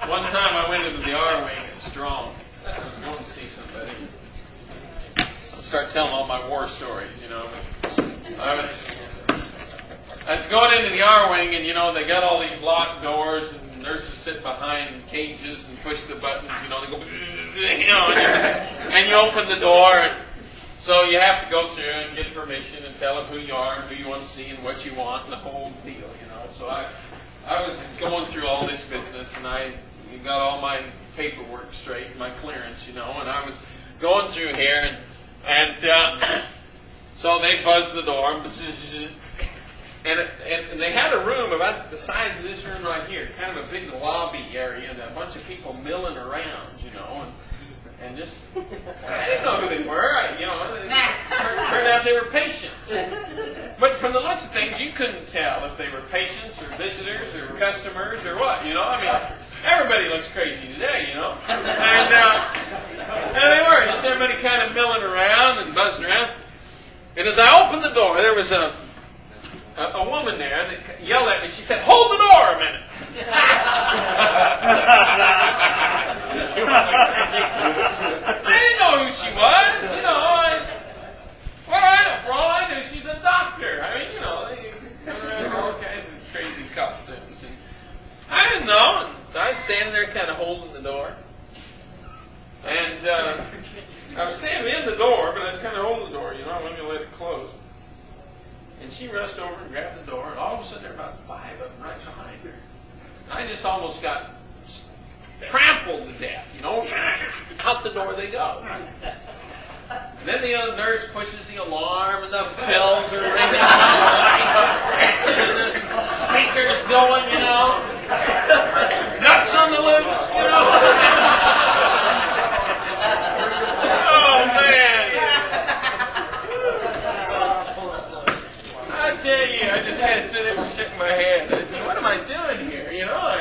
One time I went into the R wing at Strong. I was going to see somebody. I'll start telling all my war stories, you know. I was going into the R wing, and you know they got all these locked doors, and nurses sit behind cages and push the buttons. You know they go, you know, and you open the door. And so you have to go through and get permission and tell them who you are and who you want to see and what you want and the whole deal, you know. So I was going through all this business, and I got all my paperwork straight, my clearance, you know, and I was going through here, and so they buzzed the door, and they had a room about the size of this room right here, kind of a big lobby area, and a bunch of people milling around, you know, and just, I didn't know who they were, you know, it turned out they were patients. But from the looks of things, you couldn't tell if they were patients or visitors or customers or what, you know, I mean, everybody looks crazy today, you know, and they were, just everybody kind of milling around and buzzing around, and as I opened the door, there was a woman there that yelled at me. She said, "Hold the door a minute." I didn't know who she was, you know. For all I knew, she's a doctor. I mean, you know, they come around in all kinds of crazy costumes. And I didn't know. And so I was standing there kind of holding the door. And I was standing in the door, but I was kind of holding the door, you know. I wasn't going to let it close. And she rushed over and grabbed the door, and all of a sudden there were about 5 of them right behind her. I just almost got trampled to death, you know. Out the door they go. And then the other nurse pushes the alarm, and the bells are ringing, and the speaker's going, you know. Nuts on the loose, you know. Oh, man. I tell you, I just kind of stood there and shook my head. I said, what am I doing here? You know,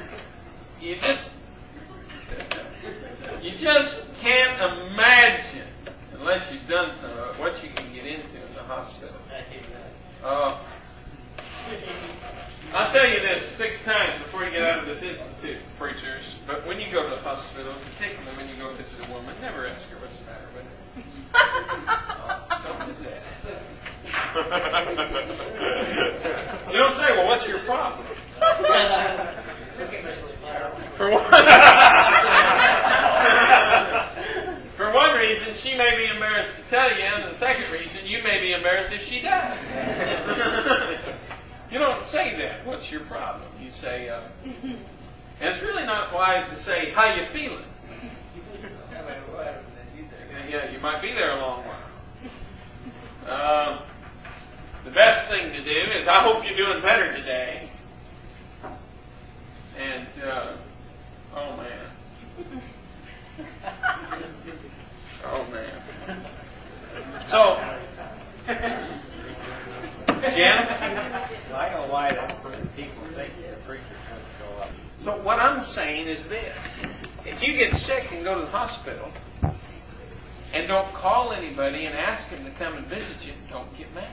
you just can't imagine, unless you've done some of it, what you can get into in the hospital. I'll tell you this 6 times before you get out of this institute, preachers, but when you go to the hospital, particularly when you go visit a woman, never ask her what's the matter with her. Don't do that. You don't say, well, what's your problem? For one reason, she may be embarrassed to tell you, and the second reason, you may be embarrassed if she does. You don't say that. What's your problem? You say, and it's really not wise to say, how you feeling? Yeah, you might be there a long while. The best thing to do is, I hope you're doing better today. And, oh man. Oh man. So, Jim? Well, I know why the people think the preacher's going to show up. So what I'm saying is this. If you get sick and go to the hospital, and don't call anybody and ask them to come and visit you, don't get mad.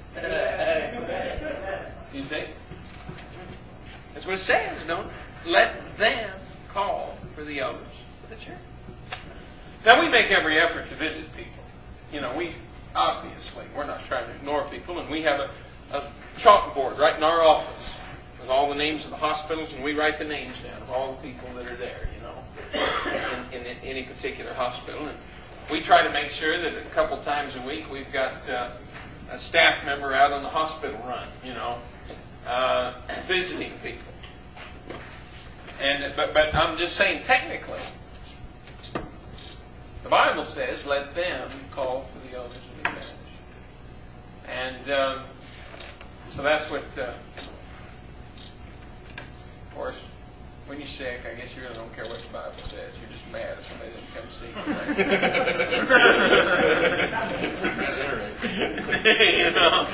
You see? That's what it says. Don't let them call for the elders of the church. Now, we make every effort to visit people. You know, we're not trying to ignore people, and we have a chalkboard right in our office with all the names of the hospitals, and we write the names down of all the people that are there, you know, in any particular hospital. And we try to make sure that a couple times a week we've got a staff member out on the hospital run, you know, visiting people. And but I'm just saying, technically, the Bible says, "Let them call for the elders of the church." And so that's what. Of course, when you're sick, I guess you really don't care what the Bible says. You're just mad if somebody doesn't come see you. You know.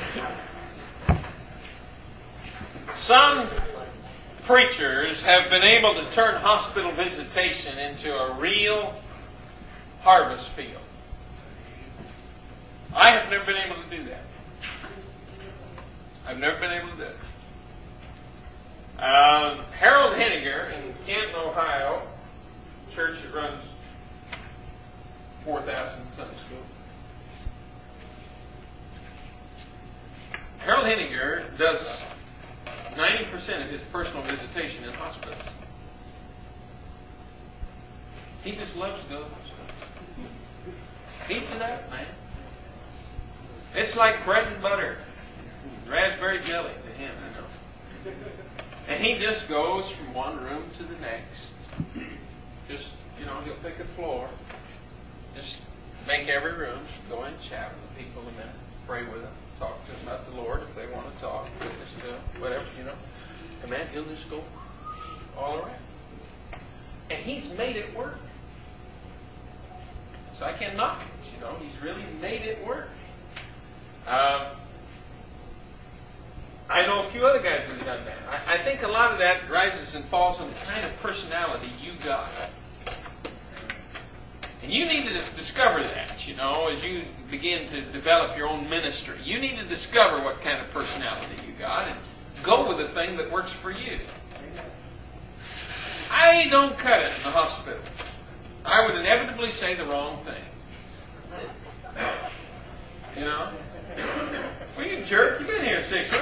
Some preachers have been able to turn hospital visitation into a real harvest field. I have never been able to do that. I've never been able to do it. Harold Henniger in Canton, Ohio, Ohio, church that runs 4,000 Sunday school. Harold Henninger does 90% of his personal visitation in hospitals. He just loves to go to the hospital. Eats it up, man. It's like bread and butter. Raspberry jelly to him, I know. And he just goes from one room to the next. Just, he'll pick a floor. Just make every room. Go in, chat with the people a minute. Pray with them. Talk to them about the Lord if they want to talk. Witness to them. Whatever, And man, he'll just go all around. And he's made it work. So I can't knock it. He's really made it work. I know a few other guys that have done that. I think a lot of that rises and falls on the kind of personality you got. And you need to discover that, as you begin to develop your own ministry. You need to discover what kind of personality you got and go with the thing that works for you. I don't cut it in the hospital. I would inevitably say the wrong thing. Well, you jerk, you've been here 6 weeks.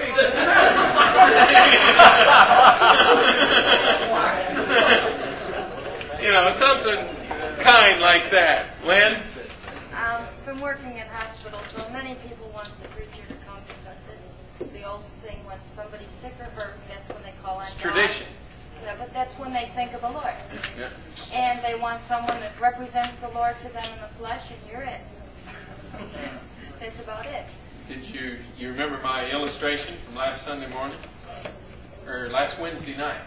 Something kind like that. Lynn? Been working in hospitals, so many people want the preacher to come because it's the old thing when somebody's sick or hurt, that's when they call on God. Tradition. Yeah, but that's when they think of the Lord. Yeah. And they want someone that represents the Lord to them in the flesh, and you're it. That's about it. Did you remember my illustration from last Sunday morning? Or last Wednesday night?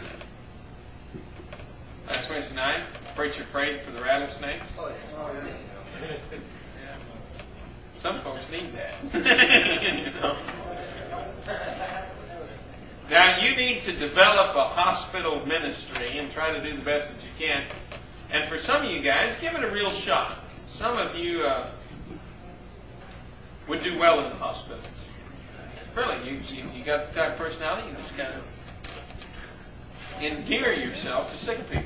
Last Wednesday night, the preacher prayed for the rattlesnakes. Oh, yeah. Some folks need that. Now, you need to develop a hospital ministry and try to do the best that you can. And for some of you guys, give it a real shot. Some of you would do well in the hospital. Really, you got the type of personality, you just kind of endear yourself to sick people.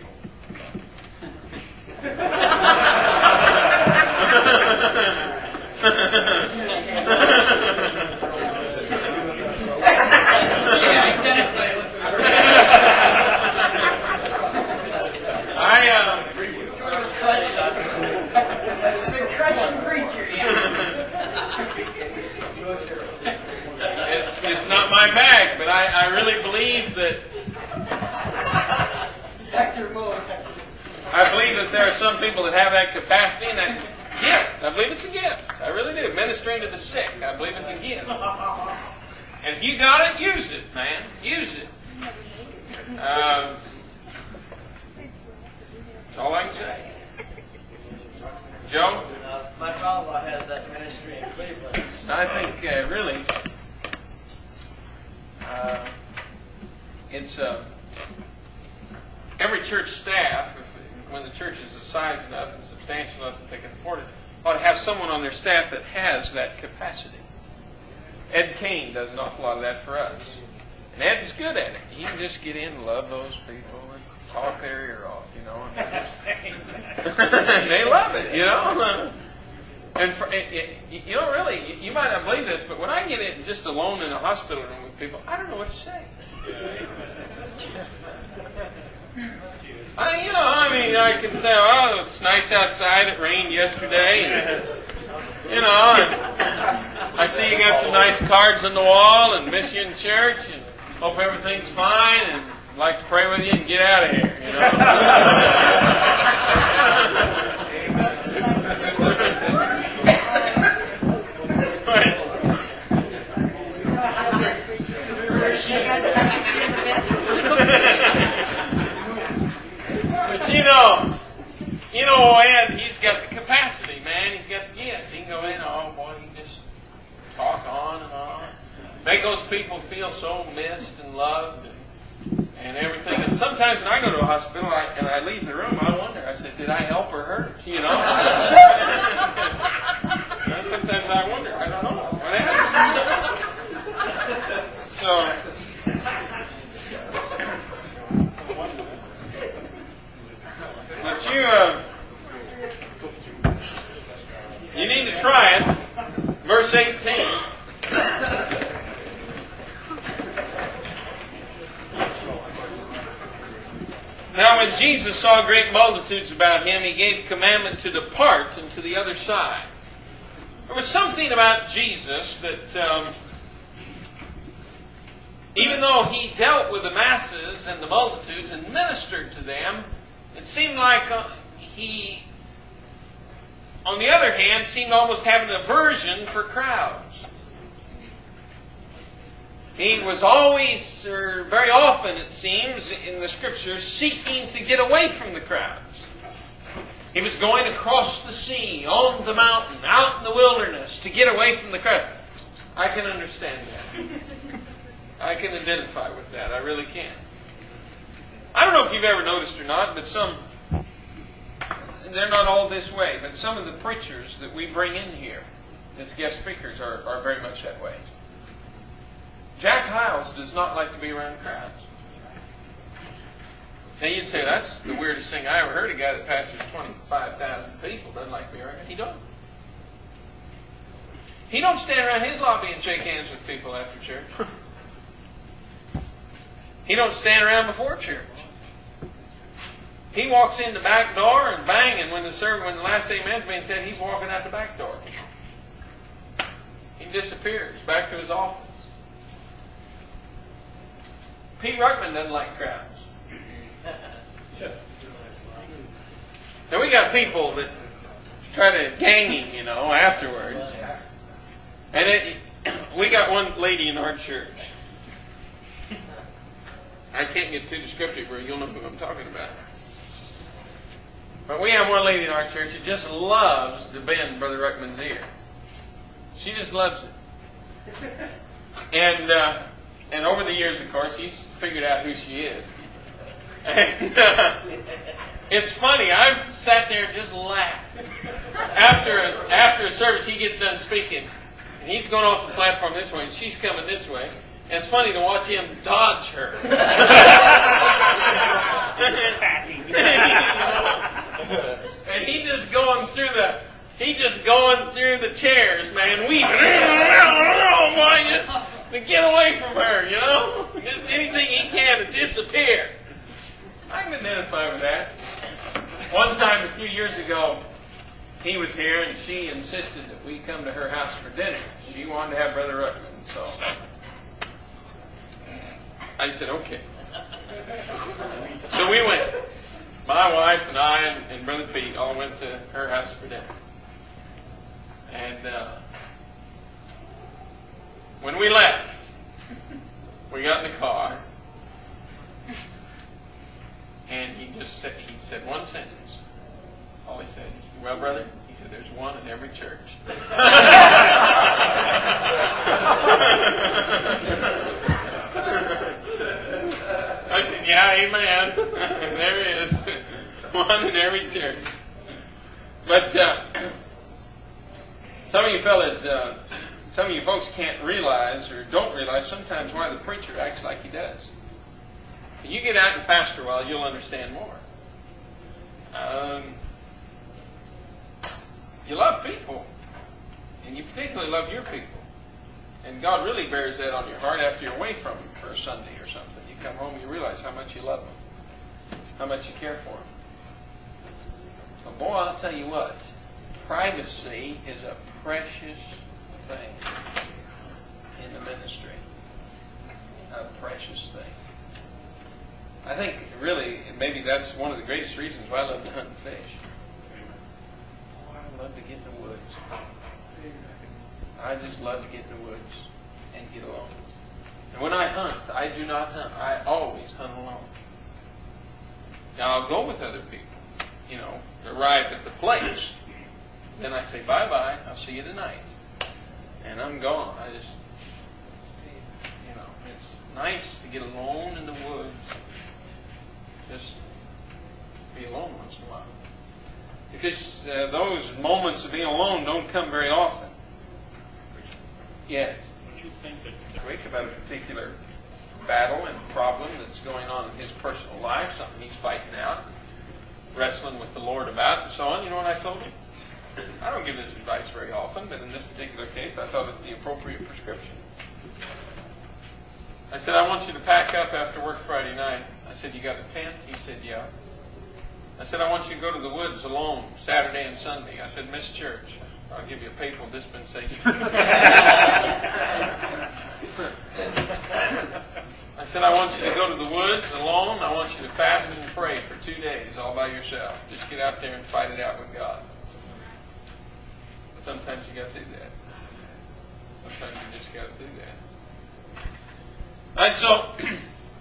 It's not my bag, but I really believe that there are some people that have that capacity and that gift. I believe it's a gift. I really do. Ministering to the sick, I believe it's a gift. And if you got it, use it, man. Use it. That's all I can say. Joe? My father-in-law has that ministry in Cleveland. I think really it's every church staff, when the church is size enough and substantial enough that they can afford it, ought to have someone on their staff that has that capacity. Ed Kane does an awful lot of that for us. And Ed's good at it. He can just get in and love those people and talk their ear off, And they love it, And really, you might not believe this, but when I get in just alone in a hospital room with people, I don't know what to say. I can say, oh, it's nice outside. It rained yesterday. And, I see you got some nice cards on the wall and miss you in church and hope everything's fine and I'd like to pray with you and get out of here, But Ed, he's got the capacity, man. He's got the gift. He can go in, oh boy, he can just talk on and on. Make those people feel so missed and loved and everything. And sometimes when I go to a hospital and I leave the room, I wonder, I said, did I help or hurt? Sometimes I wonder, I don't know. What happened? Now when Jesus saw great multitudes about him, he gave commandment to depart into the other side. There was something about Jesus that, even though he dealt with the masses and the multitudes and ministered to them, it seemed like he, on the other hand, seemed almost to have an aversion for crowds. He was always, or very often it seems, in the Scriptures, seeking to get away from the crowds. He was going across the sea, on the mountain, out in the wilderness, to get away from the crowd. I can understand that. I can identify with that. I really can. I don't know if you've ever noticed or not, but they're not all this way, but some of the preachers that we bring in here as guest speakers are very much that way. Jack Hyles does not like to be around crowds. Now you'd say, that's the weirdest thing I ever heard. A guy that pastors 25,000 people doesn't like to be around. He don't. He don't stand around his lobby and shake hands with people after church. He don't stand around before church. He walks in the back door and bang, and when the last amen's being said, he's walking out the back door. He disappears back to his office. Pete Ruckman doesn't like crowds. Now we got people that try to gang him, afterwards. And we got one lady in our church. I can't get too descriptive or you'll know who I'm talking about. But we have one lady in our church that just loves to bend Brother Ruckman's ear. She just loves it. And over the years, of course, he's figured out who she is. And it's funny. I've sat there and just laughed. After a service, he gets done speaking, and he's going off the platform this way, and she's coming this way. And it's funny to watch him dodge her. And he's just going through the chairs, man, weeping. Just to get away from her, Just anything he can to disappear. I can identify with that. One time, a few years ago, he was here and she insisted that we come to her house for dinner. She wanted to have Brother Ruckman, so I said, okay. So we went. My wife and I and Brother Pete all went to her house for dinner. And when we left, we got in the car, and he said one sentence. All he said, well, brother, he said, there's one in every church. I said, yeah, amen. There is one in every church. But some of you fellas, some of you folks can't realize or don't realize sometimes why the preacher acts like he does. You get out and pastor a while, you'll understand more. You love people, and you particularly love your people. And God really bears that on your heart after you're away from Him for a Sunday or something. You come home and you realize how much you love them, how much you care for them. But boy, I'll tell you what, privacy is a precious thing in the ministry. A precious thing. I think really, maybe that's one of the greatest reasons why I love to hunt and fish. Oh, I love to get in the woods. I just love to get in the woods and get alone. And when I hunt, I do not hunt. I always hunt alone. Now I'll go with other people, arrive at the place. Then I say, bye-bye, I'll see you tonight. And I'm gone. It's nice to get alone in the woods. Just be alone once in a while. Because those moments of being alone don't come very often. Yes. Don't you think that Wake about a particular battle and problem that's going on in his personal life, something he's fighting out, wrestling with the Lord about, and so on. You know what I told him? I don't give this advice very often, but in this particular case, I thought it the appropriate prescription. I said, I want you to pack up after work Friday night. I said, you got a tent? He said, yeah. I said, I want you to go to the woods alone Saturday and Sunday. I said, miss church. I'll give you a papal dispensation. I said, I want you to go to the woods alone. I want you to fast and pray for 2 days all by yourself. Just get out there and fight it out with God. But sometimes you got to do that. Sometimes you just got to do that. And so,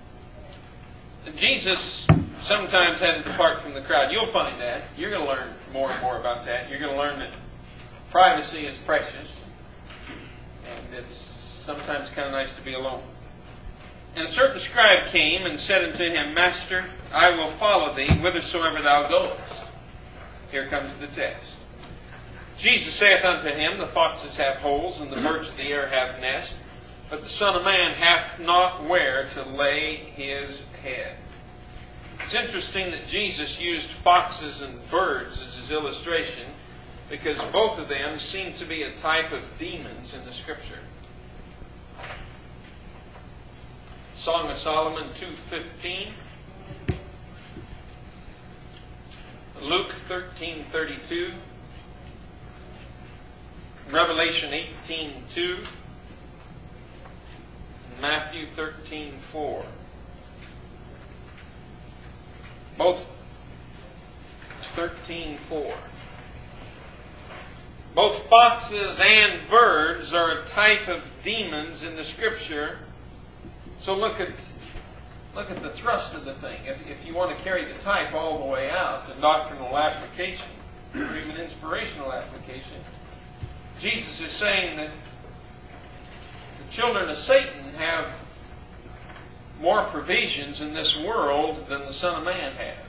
Jesus sometimes had to depart from the crowd. You'll find that. You're going to learn more and more about that. You're going to learn that privacy is precious. And it's sometimes kind of nice to be alone. And a certain scribe came and said unto him, Master, I will follow thee whithersoever thou goest. Here comes the text. Jesus saith unto him, The foxes have holes, and the birds of the air have nests, but the Son of Man hath not where to lay his head. It's interesting that Jesus used foxes and birds as his illustration, because both of them seem to be a type of demons in the Scripture. Song of Solomon 2:15, Luke 13:32, Revelation 18:2, Matthew 13:4. Both 13:4. Both foxes and birds are a type of demons in the Scripture. So look at the thrust of the thing. If you want to carry the type all the way out, the doctrinal application, or even inspirational application, Jesus is saying that the children of Satan have more provisions in this world than the Son of Man has.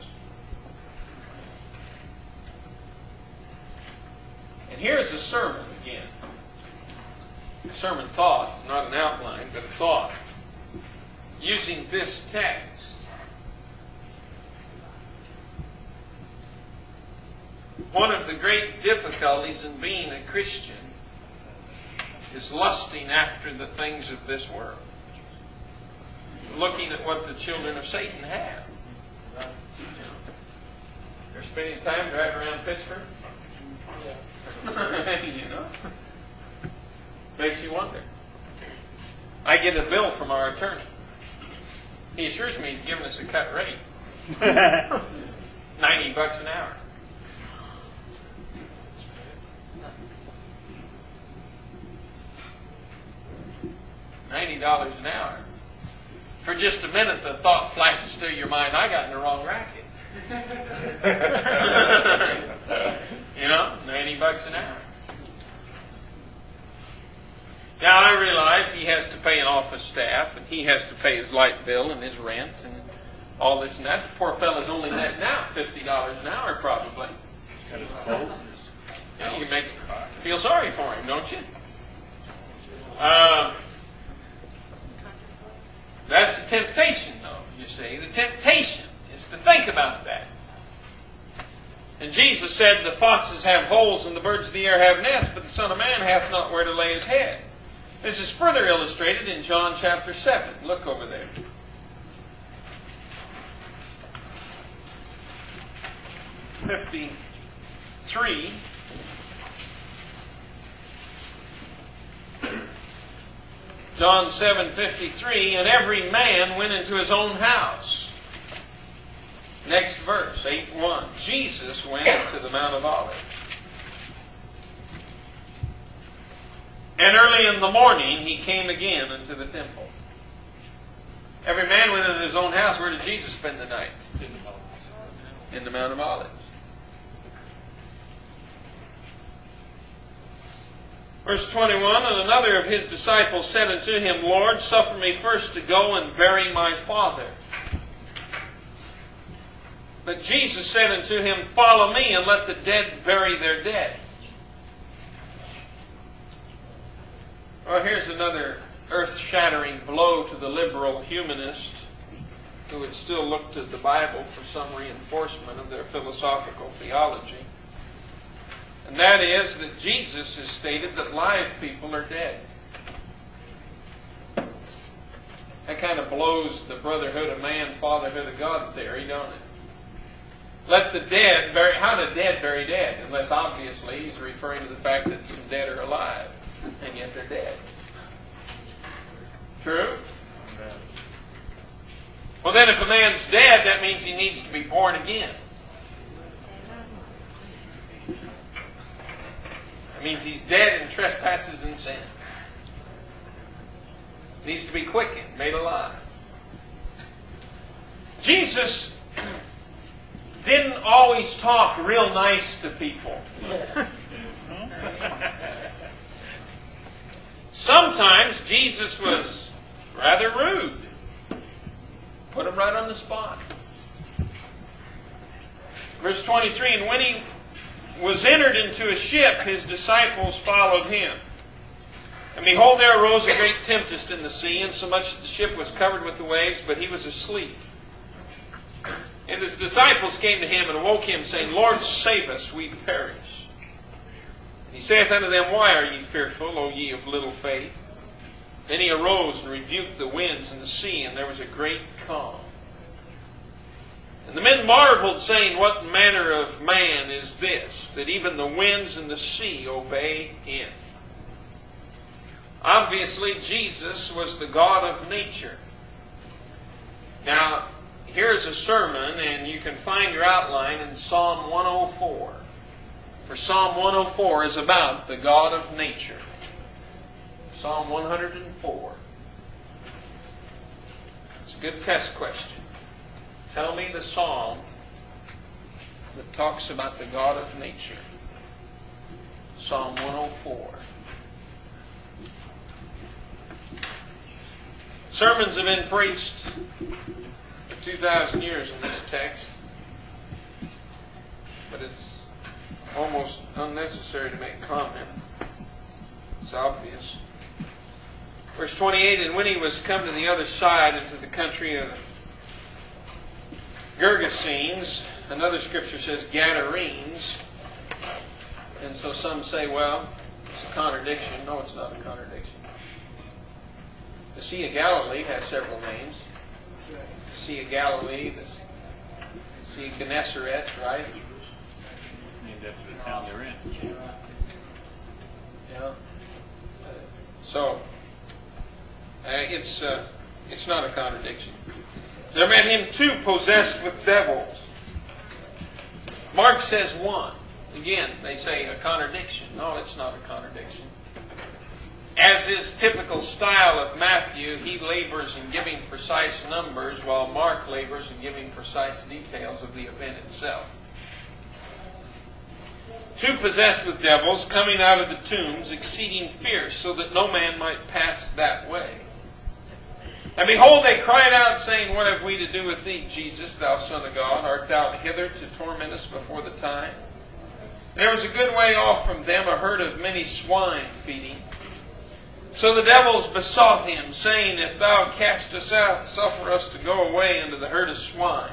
And here's a sermon again. A sermon thought, not an outline, but a thought. Using this text. One of the great difficulties in being a Christian is lusting after the things of this world. Looking at what the children of Satan have. You're spending time driving around Pittsburgh? You know? Makes you wonder. I get a bill from our attorney. He assures me he's giving us a cut rate. $90 an hour. $90 an hour. For just a minute, the thought flashes through your mind, I got in the wrong racket. You know, $90 an hour. Now, I realize he has to pay an office staff, and he has to pay his light bill and his rent and all this and that. The poor fellow's only netting out $50 an hour, probably. Yeah, you feel sorry for him, don't you? That's the temptation, though, you see. The temptation is to think about that. And Jesus said, The foxes have holes and the birds of the air have nests, but the Son of Man hath not where to lay his head. This is further illustrated in John chapter 7. Look over there. (53) John 7:53, and every man went into his own house. Next verse, 8:1. Jesus went to the Mount of Olives. And early in the morning he came again into the temple. Every man went into his own house. Where did Jesus spend the night? In the Mount of Olives. Verse 21, and another of his disciples said unto him, Lord, suffer me first to go and bury my father. But Jesus said unto him, Follow me, and let the dead bury their dead. Well, here's another earth-shattering blow to the liberal humanist who would still look to the Bible for some reinforcement of their philosophical theology. And that is that Jesus has stated that live people are dead. That kind of blows the brotherhood of man, fatherhood of God theory, don't it? Let the dead bury... How do dead bury dead? Unless obviously he's referring to the fact that some dead are alive, and yet they're dead. True? Well, then if a man's dead, that means he needs to be born again. That means he's dead in trespasses and sins. Needs to be quickened, made alive. Jesus didn't always talk real nice to people. Sometimes Jesus was rather rude. Put him right on the spot. Verse 23, and when he was entered into a ship, his disciples followed him. And behold, there arose a great tempest in the sea, insomuch that the ship was covered with the waves, but he was asleep. And his disciples came to him and awoke him, saying, Lord, save us, we perish. And he saith unto them, Why are ye fearful, O ye of little faith? Then he arose and rebuked the winds and the sea, and there was a great calm. And the men marveled, saying, What manner of man is this, that even the winds and the sea obey him? Obviously, Jesus was the God of nature. Now, here's a sermon, and you can find your outline in Psalm 104. For Psalm 104 is about the God of nature. Psalm 104. It's a good test question. Tell me the psalm that talks about the God of nature. Psalm 104. Sermons have been preached for 2,000 years in this text, but it's almost unnecessary to make comments. It's obvious. Verse 28, and when he was come to the other side into the country of Gergesenes, another scripture says Gadarenes, and so some say, well, it's a contradiction. No, it's not a contradiction. The Sea of Galilee has several names. The Sea of Galilee, the Sea of Gennesaret, right? Named after the town they're in. Yeah. So, it's not a contradiction. There met him two possessed with devils. Mark says one. Again, they say a contradiction. No, it's not a contradiction. As is typical style of Matthew, he labors in giving precise numbers, while Mark labors in giving precise details of the event itself. Two possessed with devils, coming out of the tombs, exceeding fierce, so that no man might pass that way. And behold, they cried out, saying, What have we to do with thee, Jesus, thou Son of God? Art thou hither to torment us before the time? There was a good way off from them a herd of many swine feeding. So the devils besought him, saying, If thou cast us out, suffer us to go away into the herd of swine.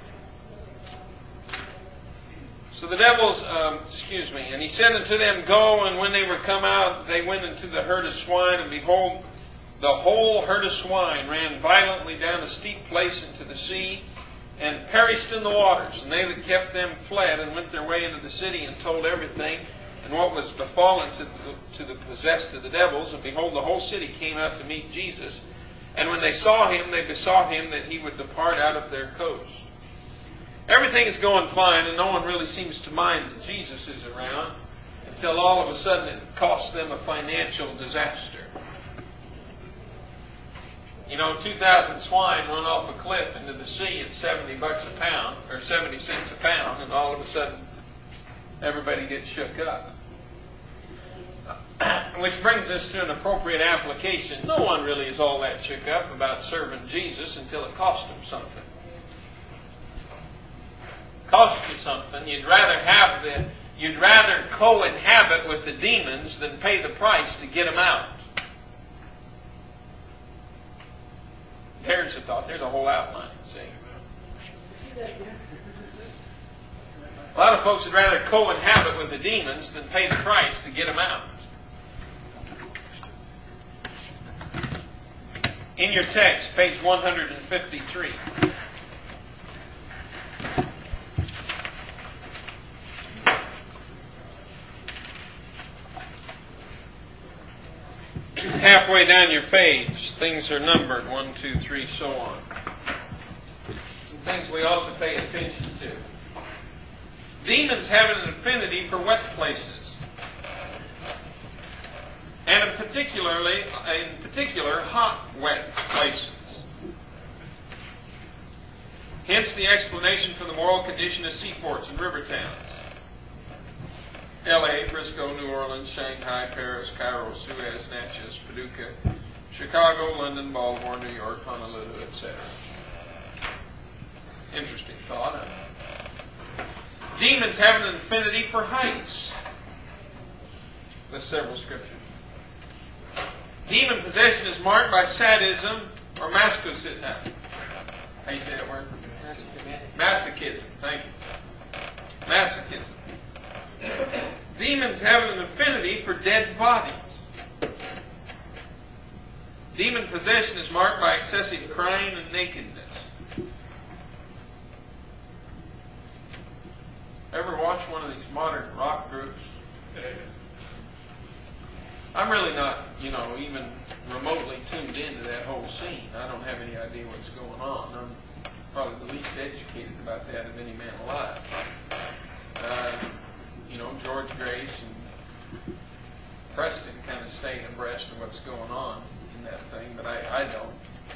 So the devils, and he said unto them, Go, and when they were come out, they went into the herd of swine, and behold, the whole herd of swine ran violently down a steep place into the sea, and perished in the waters. And they that kept them fled, and went their way into the city, and told everything, and what was befallen to the possessed of the devils. And behold, the whole city came out to meet Jesus. And when they saw him, they besought him that he would depart out of their coast. Everything is going fine, and no one really seems to mind that Jesus is around, until all of a sudden it costs them a financial disaster. 2,000 swine run off a cliff into the sea at $70 a pound, or 70 cents a pound, and all of a sudden everybody gets shook up. Which brings us to an appropriate application. No one really is all that shook up about serving Jesus until it costs them something. Costs you something. You'd rather co-inhabit with the demons than pay the price to get them out. There's a thought. There's a whole outline. See, a lot of folks would rather co-inhabit with the demons than pay the price to get them out. In your text, page 153. Halfway down your page, things are numbered, 1, 2, 3, so on. Some things we ought to pay attention to. Demons have an affinity for wet places, and in particular, hot, wet places. Hence the explanation for the moral condition of seaports and river towns. L.A., Frisco, New Orleans, Shanghai, Paris, Cairo, Suez, Natchez, Paducah, Chicago, London, Baltimore, New York, Honolulu, etc. Interesting thought, huh? Demons have an affinity for heights. There's several scriptures. Demon possession is marked by sadism or masochism. How you say that word? Masochism. Thank you. Masochism. Demons have an affinity for dead bodies. Demon possession is marked by excessive crying and nakedness. Ever watch one of these modern rock groups? I'm really not, even remotely tuned into that whole scene. I don't have any idea what's going on. I'm probably the least educated about that of any man alive. George Grace and Preston kind of stay abreast of what's going on in that thing, but I don't.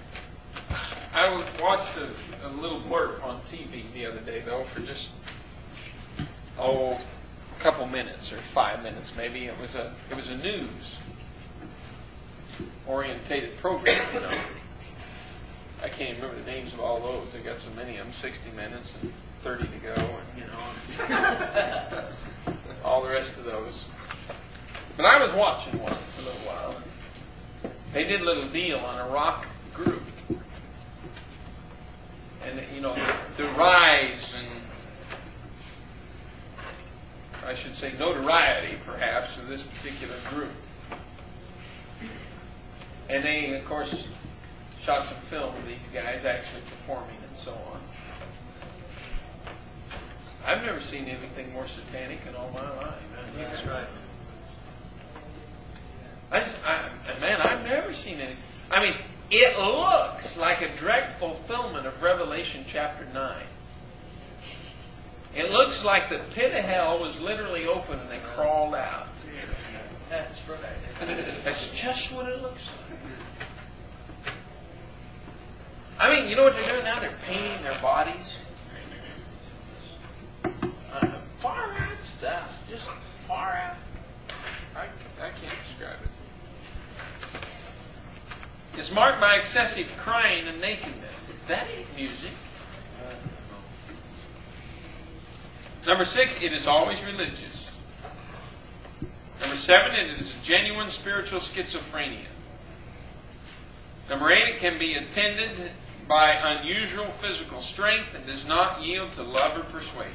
I watched a little blurb on TV the other day, though, for just a couple minutes or 5 minutes, maybe. It was a news orientated program. I can't even remember the names of all those. They got so many of them, 60 minutes and 30 to go, and all the rest of those. But I was watching one for a little while. They did a little deal on a rock group, and the rise and I should say notoriety, perhaps, of this particular group. And they, of course, shot some film of these guys actually performing and so on. I've never seen anything more satanic in all my life. That's right. I've never seen anything. I mean, it looks like a direct fulfillment of Revelation chapter 9. It looks like the pit of hell was literally open and they crawled out. That's right. That's just what it looks like. I mean, you know what they're doing now? They're painting their bodies. Far out stuff. Just far out. I can't describe it. It's marked by excessive crying and nakedness. That ain't music. Number 6, it is always religious. Number 7, it is a genuine spiritual schizophrenia. Number 8, it can be attended by unusual physical strength and does not yield to love or persuasion.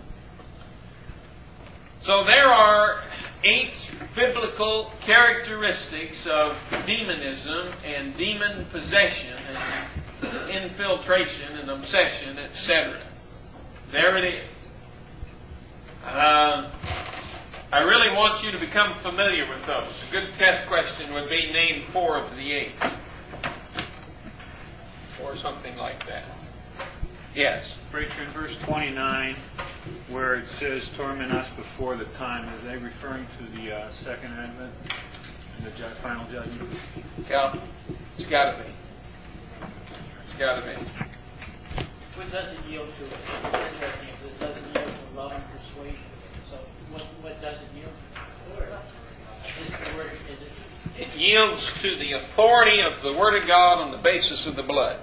So there are 8 biblical characteristics of demonism and demon possession and infiltration and obsession, etc. There it is. I really want you to become familiar with those. A good test question would be name 4 of the 8. Or something like that. Yes. Preacher, in verse 29, where it says, torment us before the time, are they referring to the second advent and the final judgment? Yeah, it's got to be. It's got to be. What does it yield to? What's interesting is it doesn't yield to love and persuasion. So what does it yield to? Is the word, is it? It yields to the authority of the Word of God on the basis of the blood.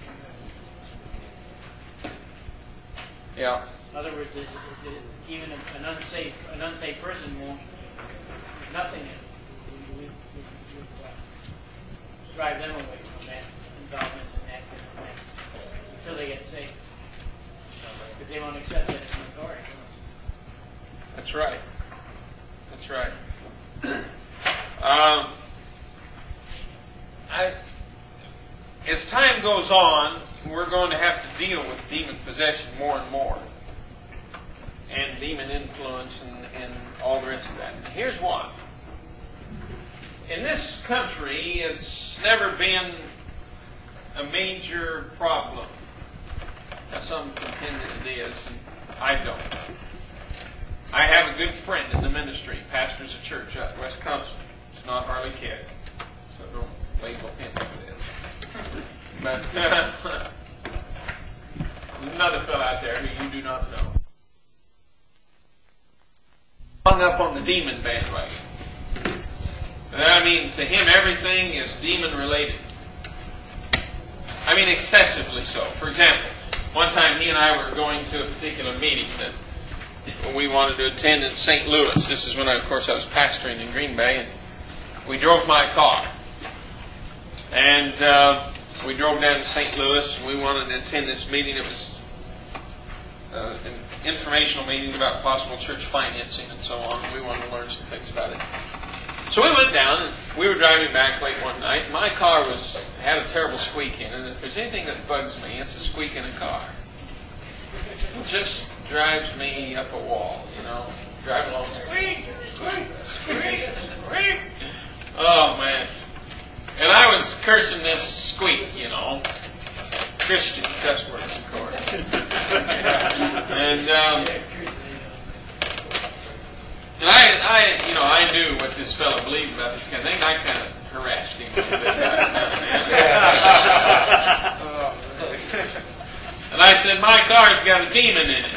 Yeah. In other words, even an unsafe person won't. Nothing would drive them away from that involvement in that kind of thing until they get saved, because they won't accept that as an authority. That's right. That's right. time goes on, we're going to have to deal with demon possession more and more, and demon influence and all the rest of that. And here's why. In this country, it's never been a major problem. Now, some contend that it is, and I don't. I have a good friend in the ministry, pastors a church out in Wisconsin. It's not Harley Kidd, so don't label him for this. But another fellow out there who you do not know. Hung up on the demon bandwagon. I mean, to him, everything is demon-related. I mean, excessively so. For example, one time he and I were going to a particular meeting that we wanted to attend in St. Louis. This is when, of course, I was pastoring in Green Bay, and we drove my car. And we drove down to St. Louis, and we wanted to attend this meeting. It was an informational meeting about possible church financing and so on. We wanted to learn some things about it. So we went down, and we were driving back late one night. My car had a terrible squeak in it, and if there's anything that bugs me, it's a squeak in a car. It just drives me up a wall, driving along, squeak, squeak, squeak, squeak. Oh, man. And I was cursing this squeak, Christian cuss words, of course. And I knew what this fellow believed about this kind of thing. I kind of harassed him a little bit about it. And I said, my car's got a demon in it.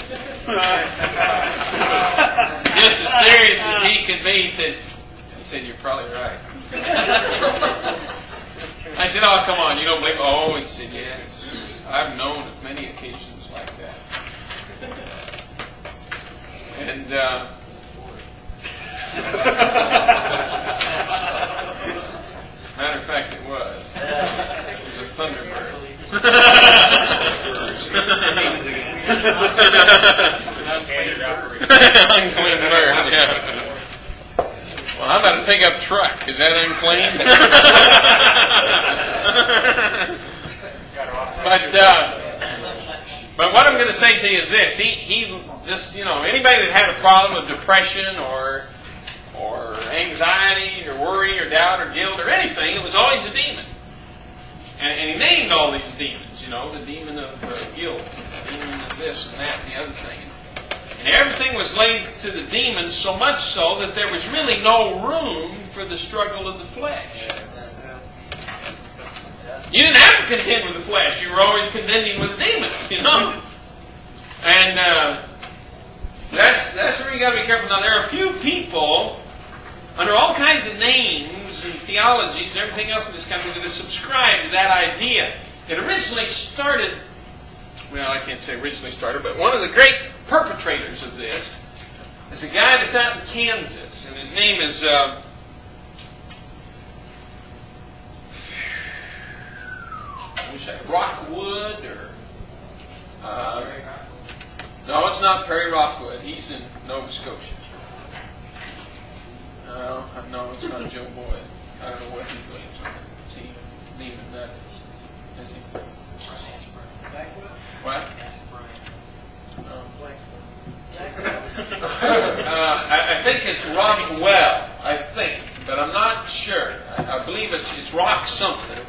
Just as serious as he could be, he said, you're probably right. I said, oh, come on, you don't believe? Oh, he said, yes. I've known of many occasions like that. And matter of fact, it was. It was a Thunderbird. Unclean bird, yeah. Well, how about a pickup truck? Is that unclean? But what I'm going to say to you is this: anybody that had a problem with depression or anxiety or worry or doubt or guilt or anything, it was always a demon. And he named all these demons, the demon of guilt, the demon of this and that and the other thing. And everything was laid to the demons, so much so that there was really no room for the struggle of the flesh. You didn't have to contend with the flesh. You were always contending with the demons, And that's where you got to be careful. Now, there are a few people under all kinds of names and theologies and everything else in this country that have subscribed to that idea. It originally started, well, I can't say originally started, but one of the great perpetrators of this is a guy that's out in Kansas, and his name is Rockwood, or no, it's not Perry Rockwood. He's in Nova Scotia. No, it's not Joe Boyd. I don't know what he believes on. Is he demon that is he? What? I think it's Rockwell. I think, but I'm not sure. I believe it's Rock something.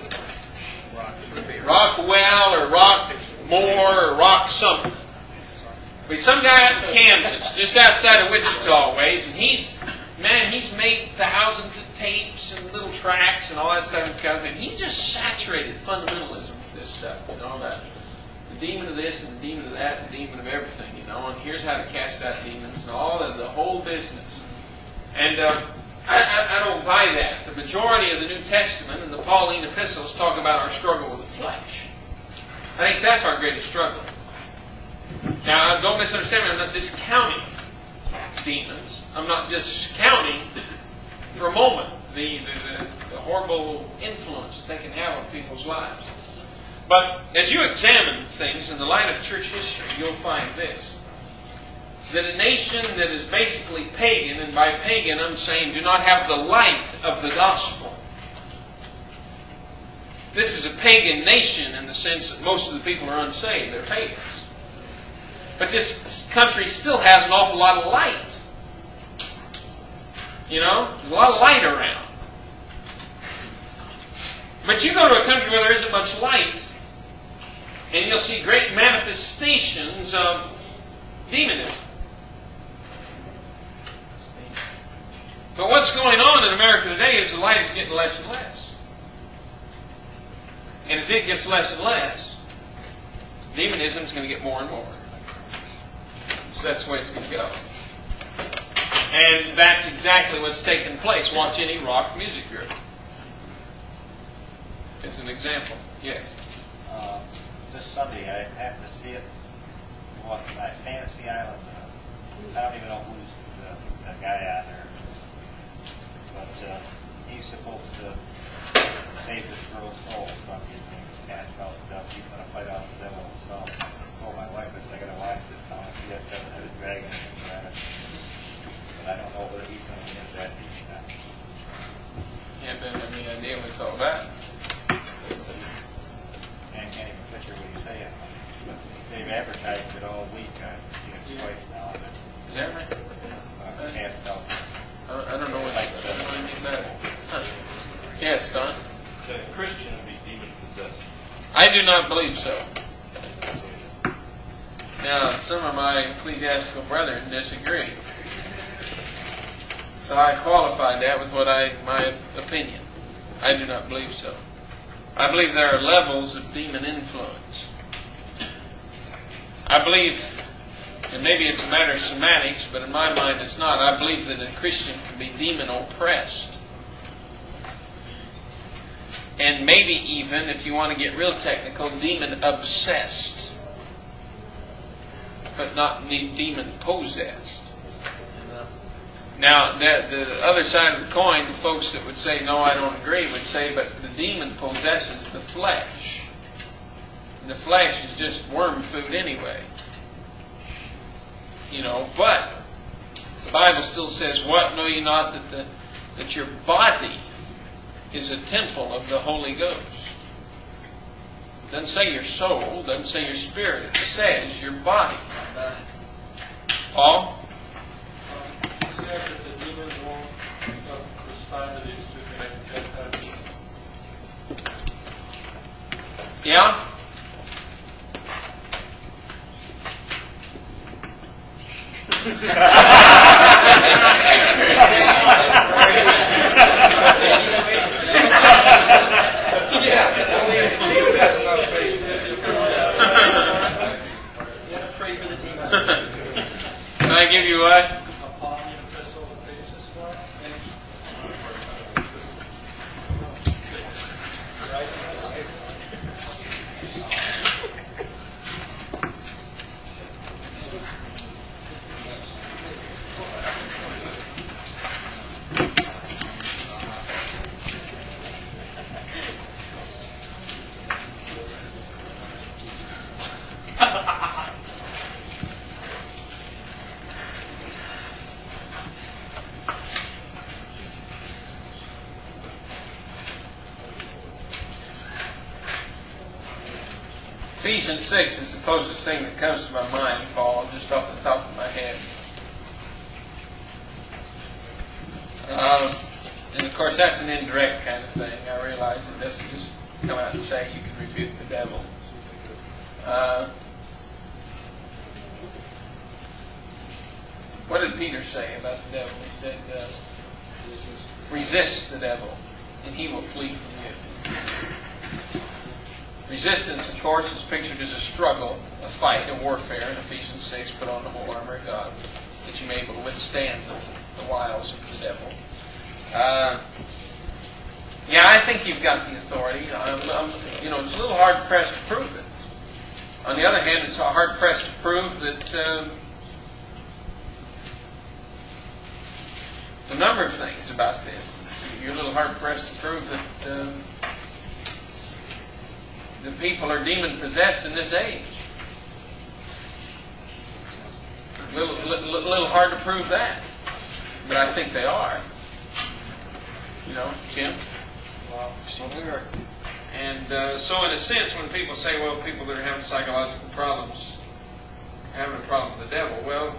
Rockwell or Rockmore or Rock something. But some guy out in Kansas, just outside of Wichita ways, and he's made thousands of tapes and little tracks and all that stuff. And he just saturated fundamentalism with this stuff, that the demon of this and the demon of that and the demon of everything, and here's how to cast out demons and all of the whole business. And I don't buy that. The majority of the New Testament and the Pauline epistles talk about our struggle with the flesh. I think that's our greatest struggle. Now, don't misunderstand me. I'm not discounting demons. I'm not discounting for a moment the horrible influence that they can have on people's lives. But as you examine things in the light of church history, you'll find this: that a nation that is basically pagan, and by pagan I'm saying do not have the light of the gospel, this is a pagan nation in the sense that most of the people are unsaved. They're pagans. But this country still has an awful lot of light. You know, there's a lot of light around. But you go to a country where there isn't much light, and you'll see great manifestations of demonism. But what's going on in America today is the light is getting less and less. And as it gets less and less, demonism is going to get more and more. So that's the way it's going to go. And that's exactly what's taking place. Watch any rock music group. As an example. Yes. This Sunday, I happened to see it walking by Fantasy Island. I don't even know who's the guy out there. But he's supposed to save this girl's soul. So I'm getting cast out the devil. He's going to fight off the devil himself. I told my wife, I said, I got to watch this. I want to see that seven-headed dragon inside it. But I don't know whether he's going to get that deep or not. Yeah, but I mean, idea what it's all about. I can't even picture what he's saying. But they've advertised it all week. I've seen it twice now. Is that right? Cast out. I don't know what you mean by that. Huh. Yes, Don? That a Christian would be demon possessed. I do not believe so. Now, some of my ecclesiastical brethren disagree. So I qualified that with my opinion. I do not believe so. I believe there are levels of demon influence. I believe, and maybe it's a matter of semantics, but in my mind it's not. I believe that a Christian can be demon oppressed. And maybe even, if you want to get real technical, demon obsessed. But not demon possessed. Now, the other side of the coin, the folks that would say, no, I don't agree, would say, but the demon possesses the flesh. And the flesh is just worm food anyway. You know, but the Bible still says, what, know ye not that your body is a temple of the Holy Ghost? It doesn't say your soul, it doesn't say your spirit, it says your body. Paul? He said that the demons won't respond to these two things. Yeah? Can I give you what? Ephesians 6 is the closest thing that comes to my mind, Paul, just off the top of my head. And of course, that's an indirect kind of thing. I realize it doesn't just come out and say you can rebuke the devil. What did Peter say about the devil? He said, resist the devil, and he will flee from you. Resistance, of course, is pictured as a struggle, a fight, a warfare. In Ephesians 6, put on the whole armor of God, that you may be able to withstand the wiles of the devil. Yeah, I think you've got the authority. It's a little hard-pressed to prove it. On the other hand, it's hard-pressed to prove that a number of things about this. You're a little hard-pressed to prove that the people are demon-possessed in this age. A little hard to prove that. But I think they are. You know, Jim? Well, when we were And so in a sense, when people say, well, people that are having psychological problems, are having a problem with the devil, well,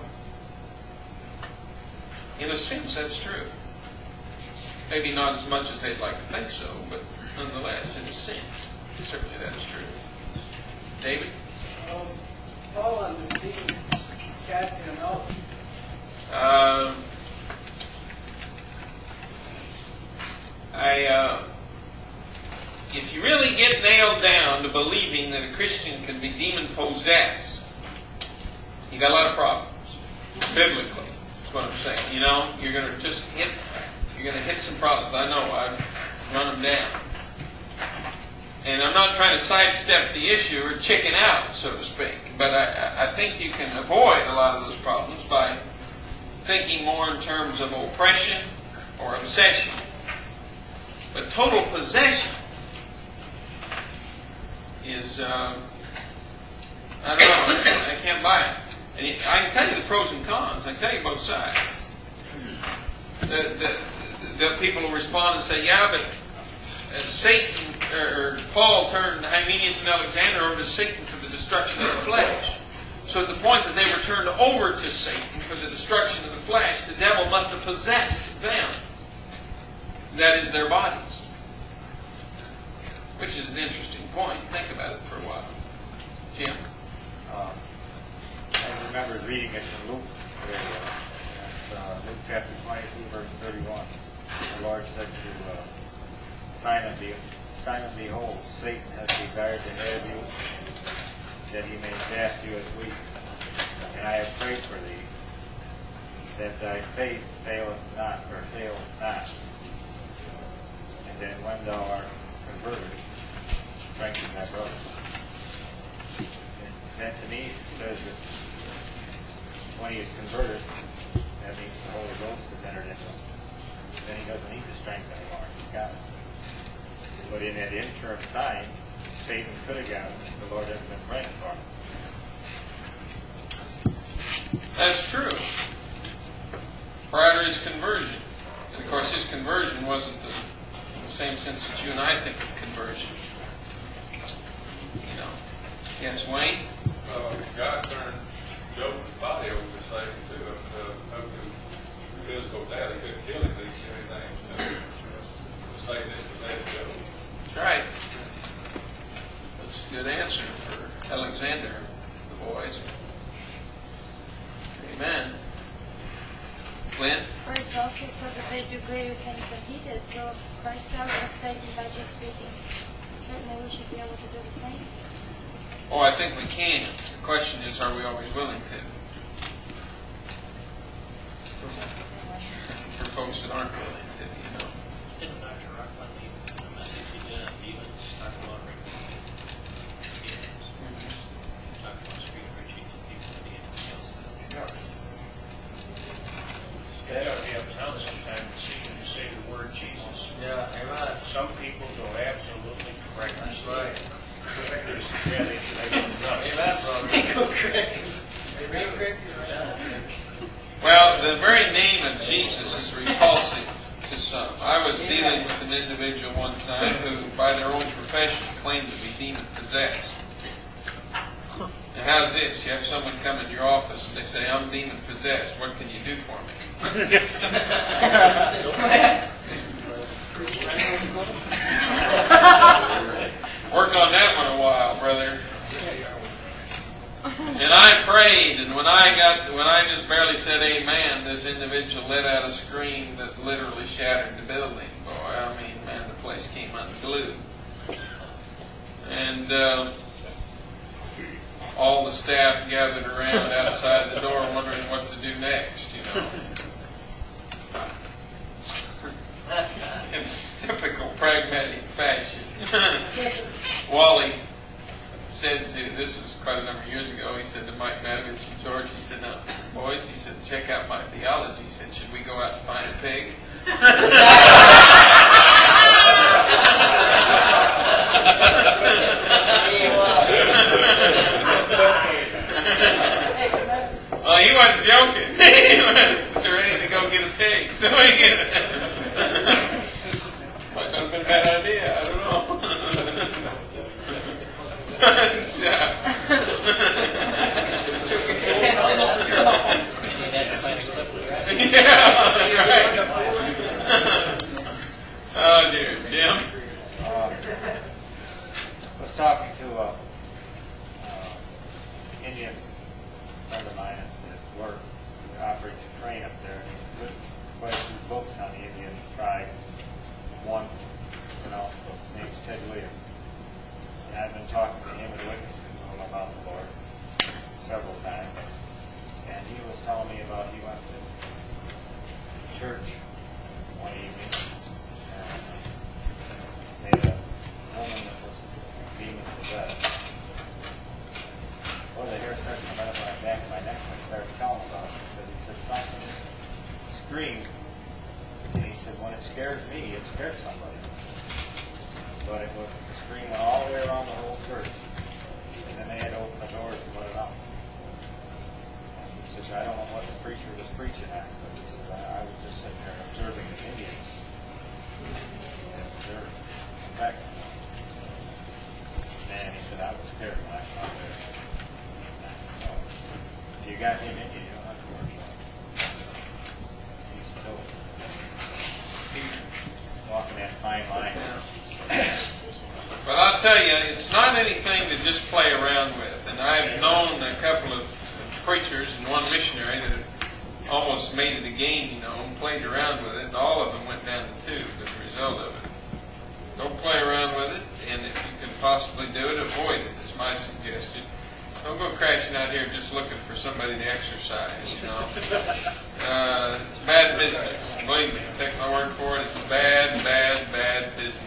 in a sense, that's true. Maybe not as much as they'd like to think so, but nonetheless, in a sense, certainly that is true. David? Paul on this theme, casting them out. If you really get nailed down to believing that a Christian can be demon-possessed, you got a lot of problems. Biblically, that's what I'm saying. You know, you're going to just hit some problems. I know, I've run them down. And I'm not trying to sidestep the issue or chicken out, so to speak. But I think you can avoid a lot of those problems by thinking more in terms of oppression or obsession. But total possession is, I don't know, I can't buy it. And I can tell you the pros and cons. I can tell you both sides. The people will respond and say, yeah, but Satan, or Paul turned Hymenaeus and Alexander over to Satan for the destruction of the flesh. So at the point that they were turned over to Satan for the destruction of the flesh, the devil must have possessed them. That is, their bodies. Which is an interesting point. Think about it for a while. Jim? I remember reading it in Luke, Luke chapter 22, verse 31. The Lord said to Simon, behold, Satan has desired to have you, that he may cast you as wheat. And I have prayed for thee, that thy faith faileth not. And then when thou art converted, strengthen thy brother. And then to me, it says that when he is converted, that means the Holy Ghost has entered into him. Then he doesn't need the strength anymore. He's got it. But in that interim time, Satan could have got him if the Lord hasn't been praying for him. That's true. Prior to his conversion. And of course his conversion wasn't in the same sense that you and I think of conversion. You know. Yes, Wayne? God turned Job's body over to Satan too, up to physical death. He couldn't kill him, he didn't do anything. Satan is the dead Job. That's right. That's a good answer for Alexander, the boys. Amen. Clint? Christ also said that they do greater things than he did, so if Christ got rid of Satan by just speaking, certainly we should be able to do the same. Oh, I think we can. The question is, are we always willing to? For folks that aren't willing to, you know. Didn't Dr. Rockland leave a message he did on demons, talk about removing demons, talk about street preaching and people that he had killed. That ought to be up and down sometime to see when you say the word Jesus. Yeah, amen. Some people go absolutely correct. That's right. Yeah, they go nuts. Amen, brother. Well, the very name of Jesus is repulsive to some. I was dealing with an individual one time who, by their own profession, claimed to be demon-possessed. Now, how's this? You have someone come in your office and they say, I'm demon-possessed. What can you do for me? Work on that one a while, brother. And I prayed, and when I just barely said amen, this individual let out a scream that literally shattered the building. Boy, I mean, man, the place came unglued. And all the staff gathered around outside the door wondering what to do next, you know. In typical pragmatic fashion. Wally said to, this was quite a number of years ago, he said to Mike Madovich and George, he said, now, boys, he said, check out my theology. He said, should we go out and find a pig? Well, he wasn't joking. He was ready to go get a pig. So he get it. Might not have been a bad idea. I don't know. Yeah, right. Oh dear, Jim. Was talking to Indian friend of mine at work who operates a train up there, and he's written quite a few books on the Indian tribe. One, his name's Ted Williams. And I've been talking to him and witnessing to him about the Lord several times. And he was telling me about he went to church one evening and they had a woman that was demon possessed. Well, the hair started coming up on the back of my neck and I started telling him about it because he said something screamed. And he said, when it scares me, it scares somebody. But it was the scream went all the way around the whole church. And then they had to open the doors to let it out. And he says, I don't know what the preacher was preaching at, but he says, I was just sitting there observing the Indians. And observing. In fact, man, he said, I was scared when I saw there. If you got him in you, you don't have to worry about it. He's still walking that fine line. But I'll tell you, it's not anything to just play around with. And I've known a couple of preachers and one missionary that have almost made it a game, and played around with it, and all of them went down the tube as a result of it. Don't play around with it, and if you can possibly do it, avoid it, is my suggestion. Don't go crashing out here just looking for somebody to exercise, It's bad business. Believe me, take my word for it, it's bad, bad, bad business.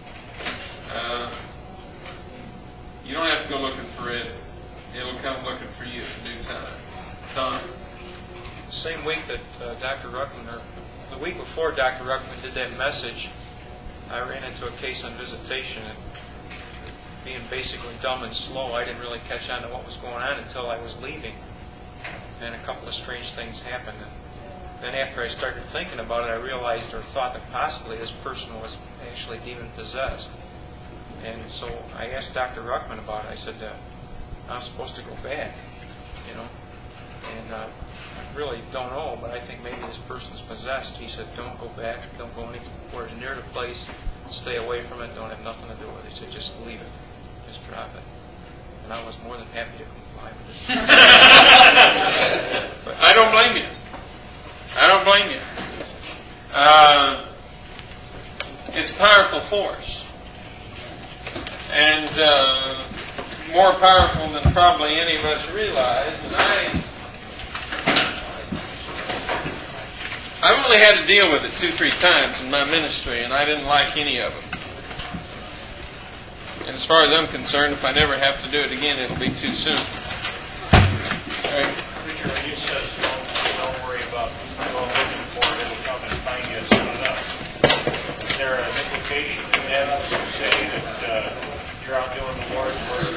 You don't have to go looking for it. It'll come looking for you in due time. Tom? The same week that Dr. Ruckman, or the week before Dr. Ruckman did that message, I ran into a case on visitation, and being basically dumb and slow, I didn't really catch on to what was going on until I was leaving. And a couple of strange things happened. And then after I started thinking about it, I realized or thought that possibly this person was actually demon-possessed. And so I asked Dr. Ruckman about it. I said, I'm supposed to go back, And I really don't know, but I think maybe this person's possessed. He said, don't go back. Don't go anywhere near the place. Stay away from it. Don't have nothing to do with it. He said, just leave it. Just drop it. And I was more than happy to comply with this. But I don't blame you. I don't blame you. It's a powerful force. And more powerful than probably any of us realize. And I've only had to deal with it 2-3 times in my ministry, and I didn't like any of them. And as far as I'm concerned, if I never have to do it again, it'll be too soon. Right? Preacher, when you said don't worry about going looking for it, it'll come and find you soon enough. Is there an implication to that to say that you're out doing the Lord's work